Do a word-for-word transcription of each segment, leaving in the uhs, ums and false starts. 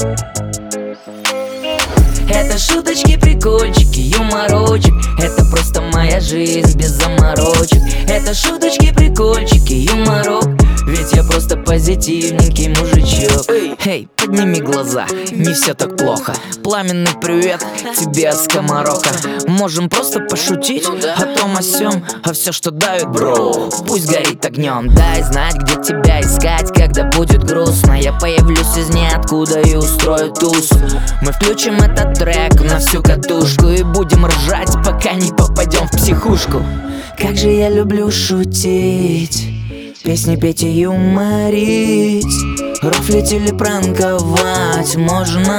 Это шуточки, прикольчики, юморочек. Это просто моя жизнь без заморочек. Это шуточки, прикольчики, юморок. Ведь я просто позитивненький мужичок. Эй, подними глаза, не все так плохо. Пламенный привет тебе от скоморока. Можем просто пошутить о том о сём, а все, что давит, бро, пусть горит огнем. Дай знать, где тебя искать, когда будет грустно. Я появлюсь из ниоткуда и устрою тусу. Мы включим этот трек на всю катушку и будем ржать, пока не попадем в психушку. Как же я люблю шутить, песни петь и юморить, рофлить или пранковать, можно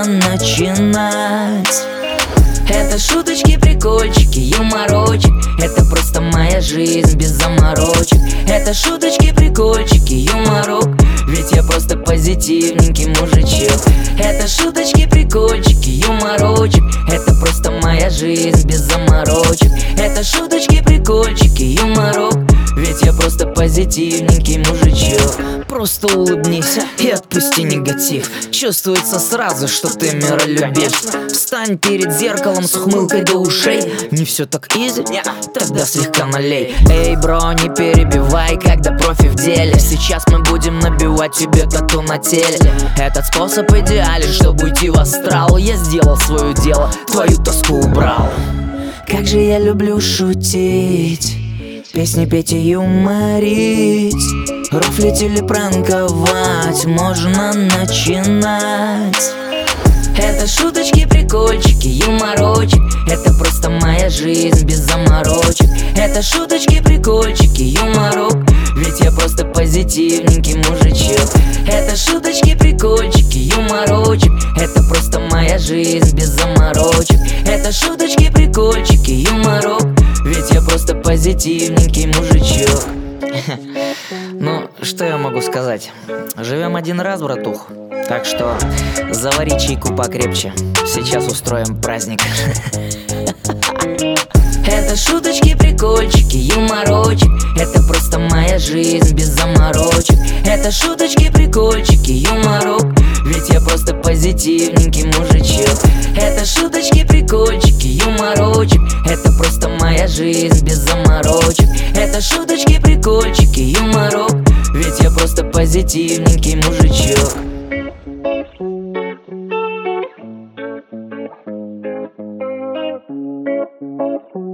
начинать. Это шуточки, прикольчики, юморочек. Это просто моя жизнь без заморочек. Это шуточки, прикольчики, юморок. Ведь я просто позитивненький мужичок. Это шуточки, прикольчики, юморочек. Это просто моя жизнь без заморочек. Это шуточки, прикольчики, юморок. Ведь я просто позитивненький мужичок. Просто улыбнись и отпусти негатив. Чувствуется сразу, что ты миролюбив. Встань перед зеркалом с ухмылкой до ушей. Не все так изи, тогда слегка налей. Эй, бро, не перебивай, когда профи в деле. Сейчас мы будем набивать тебе тату на теле. Этот способ идеален, чтобы уйти в астрал. Я сделал свое дело, твою тоску убрал. Как же я люблю шутить, песни петь и юморить, рофлить или пранковать, можно начинать. Это шуточки, прикольчики, юморочек. Это просто моя жизнь без заморочек. Это шуточки, прикольчики, юморок. Ведь я просто позитивненький мужичок. Это шуточки, прикольчики, юморочек. Это просто моя жизнь без заморочек. Это шуточки, прикольчики, юморок. Ведь я просто позитивненький мужичок. Ну, что я могу сказать? Живем один раз, братух. Так что завари чайку покрепче. Сейчас устроим праздник. Это шуточки, прикольчики, юморочек. Это просто моя жизнь без заморочек. Это шуточки, прикольчики, юморок. Ведь я просто позитивненький мужичок. Это шуточки, прикольчики, юморочек. Это просто моя жизнь без заморочек. Это шуточки, прикольчики, юморок. Ведь я просто позитивненький мужичок. Thank you.